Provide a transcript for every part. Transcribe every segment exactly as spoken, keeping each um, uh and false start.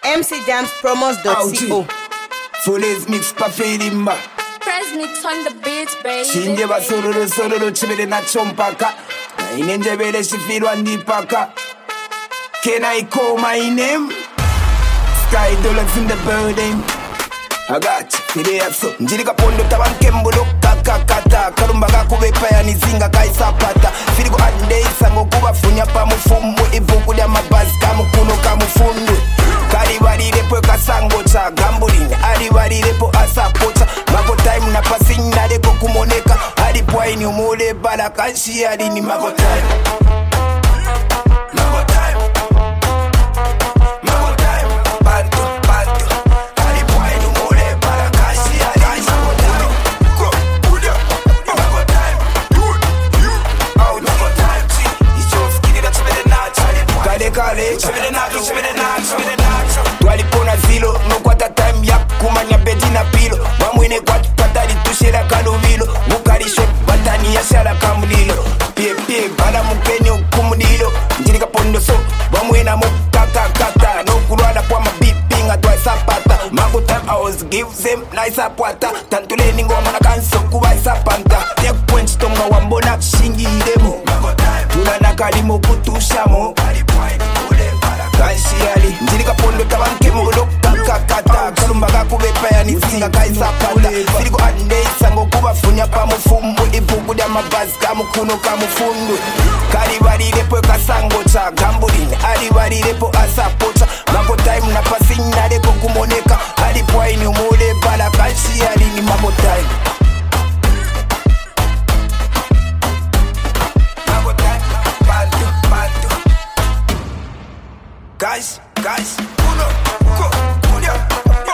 M C Jams Promos dot co. Full is mixed pa feeling ma. Presnix on the beat, baby. Shinje ba sororo sororo chibere na chompaka. Na inenje bere shifirwa ndipaka. Can I call my name? Sky dollars in the building. I got you, today up so njirika pondo tabankembulo kakakata karumba gakubepa ya nizinga kaisapata firigo ande isango kubafunya pa mufumu ivuku lya mabazi kamukuno kamufundu kalibalirepwe kasango cha gambulinya alibalirepo asapota mago time na pasinya leko kumoneka alipwaini umule bala kanshi alini mago time mago time mago time bantu bantu alipwaini umule bala kanshi alini mago time go uda mago time you out mago time it's just get it chibede nacho kale kale chibede nacho chibede nacho chibede nacho twalipona zilo nokwata time ya kumanya bedi na pilo bamwine kwatu katali tushela kaluvilo mukalishwe batani ya shala kamulilo pie pie bala mukeni ukumulilo njirika pondo so bamwina mukaka kata nokulwala kwa mabipinga twaisapata mago time I was give them nice apwata tantuleni ngoma na kanso kuba isapanta take point tonga wambona shingiremo mago time tulana kalimo kutushamo kanshiyali njirika pondo tabankembulo kakakata kalumba gakubepa ya nizinga kaisapata firigo ande isango kubafunya pa mufumu ivuku lya mabazi kamukuno kamufundu kalibalirepwe kasango cha gambulinya alibalirepo asapota mago time na pasinya leko kumoneka alipwaini umule bala kanshiyali ni mago time mago time bantu bantu guys guys uno go uno go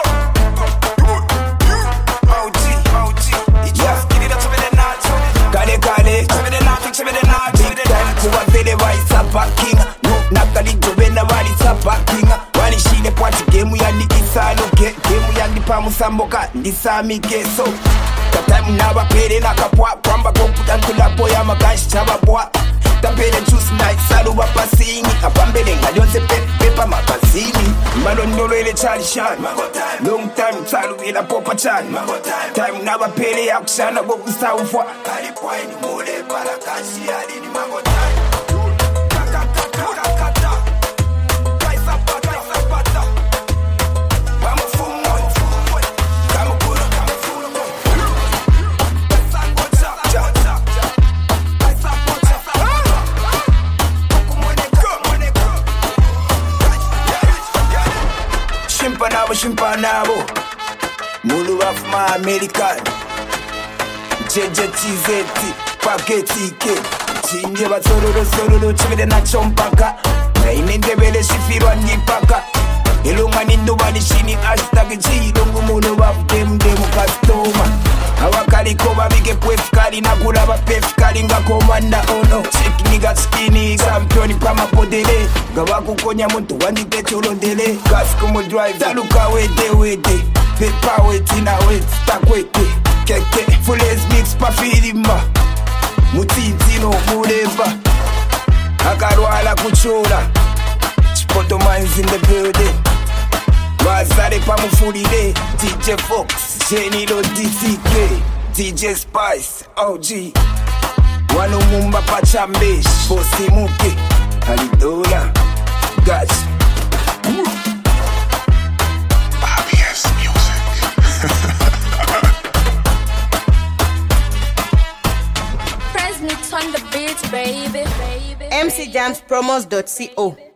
Mauji Mauji just get it up to the nacho kale kale to the nacho to the nacho big time kuwa vele waisa parking no nakali jobena waisa parking wali shine pwati game yandi isalo ke game yandi pamusamboka ndisami keso time naba pere nakapwa kwamba kokuta ntulapo ya magashi chababwa tapele juice night saluba pasini apambele ngalonze pepa magazini malondolo ile chali shine long time salu ila popa chali time naba pele ya kushana goku saufwa kalipwaini mule para kashi alini mago time Shimpanabo, shimpanabo Mulu of my American J J T Z T Paketi ke Chinje ba sororo sororo chibede na chompaka Na inende bele shifirwa nipaka Ilunga nindu bani shini hashtag G Ilungu mulu of dem demu customer Awakali koba bige pwefkali na kula ba pefkali nga komanda ono Check nigga skinny championi pama podele Gawaku konya muntu wandi techo londele Gas kumu drive Zaluka wede wede Pepa weti na weti Stak wete Keke Full as mix pa filimba Mutintino muleva Akarwala kuchola Chipoto mines in the building Wazare pa mufulile D J Fox Jenilo D C K D J Spice O G Wano mumba pachambesh Bosi muke Alidola Gachi B S Music Presnix on the beat, baby. M C Jams Promos dot co.